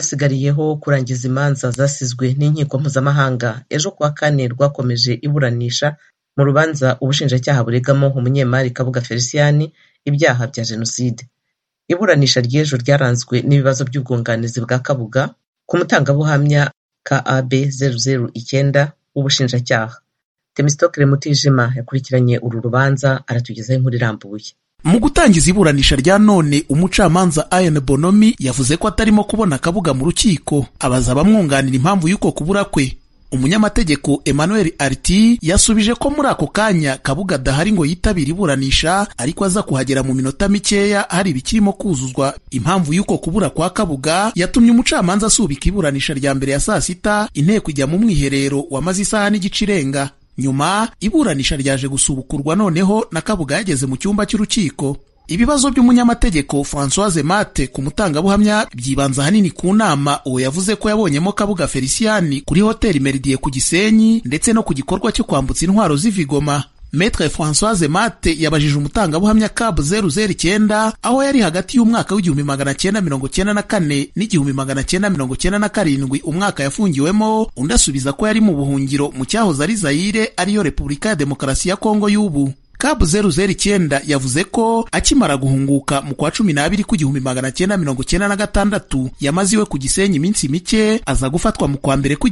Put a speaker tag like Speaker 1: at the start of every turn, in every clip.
Speaker 1: Hasigariyeho kurangiza imanza zasizwe n'inkiko mpuzamahanga. Ejo kuwa kane rwakomeje iburanisha mu rubanza ubushinjacyaha buregamo umunyemari Kabuga Felicien ibyaha bya jenoside. Iburanisha ry'ejo ryaranzwe n'ibibazo by'ubwunganizi bwa Kabuga ku mutangabuhamya KAB 009 w'ubushinjacyaha. Temistokle Mutijima yakurikiranye uru rubanza aratugezaho inkuru irambuye.
Speaker 2: Mu gutangiza iburanisha rya none, umucamanza Ayane Bonomi yavuze ko atarimo kubona Kabuga mu rukiko. Abaza abamwunganira impamvu y'uko kubura kwe. Umunyamategeko Emmanuel Arti yasubije ko muri ako kanya Kabuga adahari ngo yitabire iburanisha, ariko aza kuhagera mu minota mikeya hari ibikirimo kuzuzwa. Impamvu y'uko kubura kwa Kabuga yatumye umucamanza asubika iburanisha rya mbere ya saa sita, inteko ijya mu mwiherero wamaze isaha n'igice irenga. Nyuma iburanisha ryaje gusubukurwa noneho na Kabuga yageze mu cyumba cy'urukiko. Ibibazo by'umunyamategeko Françoise Mate ku mutangabuhamya byibanza hanini ku nama uwo yavuze ko yabonyemo Kabuga Felicien kuri hoteli Meridie ku Gisenyi ndetse no ku gikorwa cyo kwambutsa intwaro z'Ivigoma. Maître Françoise Mate yabajije umutangabuhamya KAB 009 aho yari hagati y'umwaka w'1994 n'1997 umwaka yafungiwemo, undi asubiza ko yari mu buhungiro mu cyahoze ari Zaire ariyo Repubulika ya Demokarasi ya Kongo y'ubu. KAB 009 yavuze ko akimara guhunguka mu kwa 12 ku 1996 yamaziwe ku Gisenyi iminsi mike, aza gufatwa mu kwa mbere ku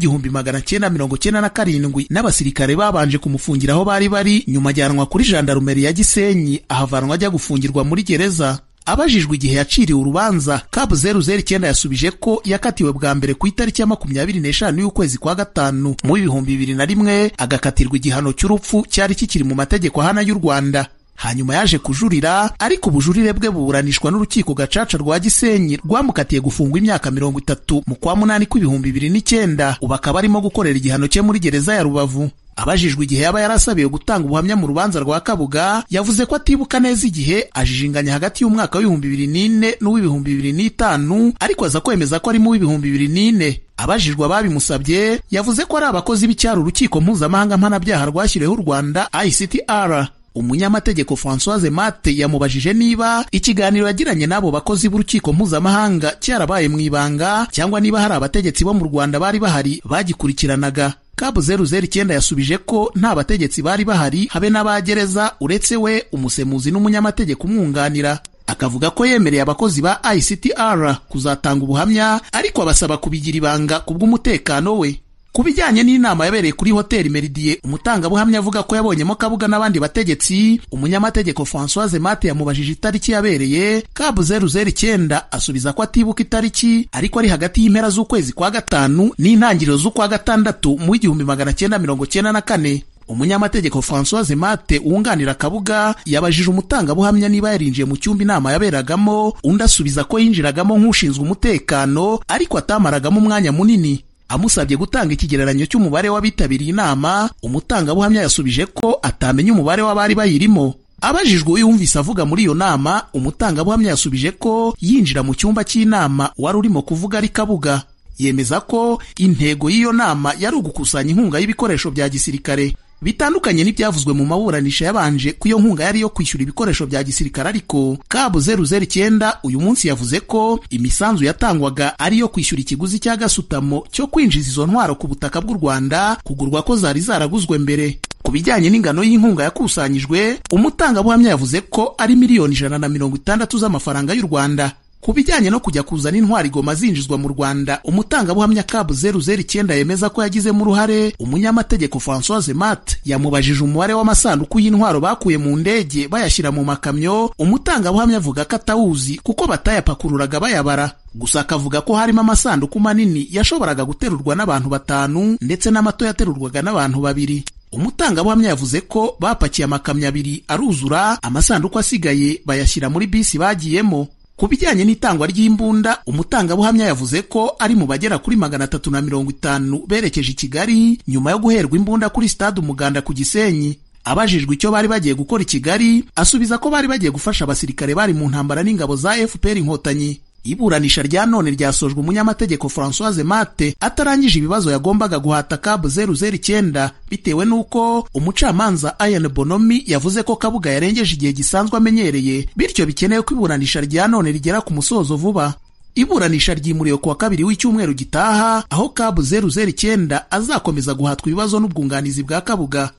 Speaker 2: 1997 n'abasirikare babanje kumufungira aho bari nyuma ajyanwa kuri gendarmerie ya Gisenyi ahavanwa ajya gufungirwa muri gereza. Abajijwe igihe yaciriwe urubanza, KAB 009 yasubije ko yakatiwe bwa mbere ku itariki ya 25 y'ukwezi kwa gatanu mu 2001, agakatirwa igihano cy'urupfu cyari kikiri mu mategeko ahana y'u Rwanda. Hanyuma yaje kujurira, ariko ubujurire bwe buburanishwa n'urukiko gacaca rwa Gisenyi rwamukatiye gufungwa imyaka 30 mu kwa munani ku 2009. Ubu akaba arimo gukorera igihano cye muri gereza ya Rubavu. Abajijwe igihe yaba yarasabiye gutanga ubuhamya mu rubanza rwa Kabuga, yavuze ko atibuka neza igihe, ajijinganya hagati y'umwaka w'2004 n'uw'2005, ariko aza kwemeza ko ari mu w'2004. Abajijwe ababimusabye, yavuze ko ari abakozi b'icyaro urukiko mpuzamahanga mpanabyaha rwashyiriweho u Rwanda ICTR. Umunyamategeko Françoise Mate yamubajije niba ikiganiro yagiranye n'abo bakozi b'urukiko mpuzamahanga cyarabaye mu ibanga cyangwa niba hari abategetsi bo mu Rwanda bari bahari bagikurikiranaga. KAB 009 yasubije ko nta bategetsi bari bahari habe n'abagereza uretse we, umusemuzi n'umunyamategeko umwunganira. Akavuga ko yemereye abakozi ba ICTR kuzatanga ubuhamya, ariko abasaba kubigira ibanga kubw'umutekano we. Ku bijyanye n'inama yabereye kuri hoteli Meridie, umutangabuhamya avuga ko yabonyemo Kabuga n'abandi bategetsi. Umunyamategeko Françoise Mate yamubajije itariki yabereye. KAB 009 asubiza ko atibuka itariki, ariko ari hagati y'impera z'ukwezi kwa gatanu n'intangiriro z'ukwa gatandatu mu 1994. Umunyamategeko Françoise Mate wunganira Kabuga yabajije umutangabuhamya niba yarinjiye mu cyumba inama yaberagamo, undi asubiza ko yinjiragamo nk'ushinzwe umutekano, ariko atamaragamo umwanya munini. Amusabye gutanga ikigereranyo cy'umubare w'abitabiriye inama, umutangabuhamya yasubije ko atamenya umubare w'abari bayirimo. Abajijwe uyumvise avuga muri iyo nama, umutangabuhamya yasubije ko yinjira mu cyumba cy'inama wari urimo kuvuga ari Kabuga. Yemeza ko intego y'iyo nama yari ugukusanya inkunga y'ibikoresho bya gisirikare. Bitandukanye n'ibyavuzwe mu maburanisha yabanje ko iyo nkunga yari yo kwishyura ibikoresho bya gisirikare, ariko KAB 009 uyu munsi yavuze ko imisanzu yatangwaga ari yo kwishyura ikiguzi cya gasutamo cyo kwinjiza izo ntwaro ku butaka bw'u Rwanda, kugurwa ko zari zaraguzwe mbere. Ku bijyanye n'ingano y'inkunga yakusanyijwe, umutangabuhamya yavuze ko ari miliyoni 160 z'amafaranga y'u Rwanda. Ku bijyanye no kujya kuzana intwari Igoma zinjizwa mu Rwanda, umutangabuhamya KAB 009 yemeza ko yagizemo uruhare. Umunyamategeko Françoise Mate yamubajije umubare w'amasanduku y'intwaro bakuye mu ndege bayashyira mu makamyo. Umutangabuhamya avuga ko atawuzi kuko batayapakururaga bayabara, gusa akavuga ko harimo amasanduku manini yashoboraga guterurwa n'abantu 5 ndetse n'amato yaterurwaga n'abantu 2. Umutangabuhamya yavuze ko bapakiye amakamyo 2 aruzura, amasanduku asigaye bayashyira muri bisi bagiyemo. Ku bijyanye n'itangwa ry'imbunda, umutangabuhamya yavuze ko ari mu bagera kuri 350 berekeje i Kigali nyuma yo guherwa imbunda kuri stade Umuganda ku Gisenyi. Abajijwe icyo bari bagiye gukora i Kigali, asubiza ko bari bagiye gufasha abasirikare bari mu ntambara n'ingabo za FPR Inkotanyi. Iburanisha rya none ryasojwe umunyamategeko Françoise Mate atarangije ibibazo yagombaga guhata KAB 009 bitewe nuko umucamanza Ayane Bonomi yavuze ko Kabuga yarengeje igihe gisanzwe amenyereye, bityo bikenewe ko iburanisha rya none rigera ku musozo vuba. Iburanisha ryimuriwe kuwa kabiri w'icyumweru gitaha, aho Kabu 009 azakomeza guhatwa ibibazo n'ubwunganizi bwa Kabuga.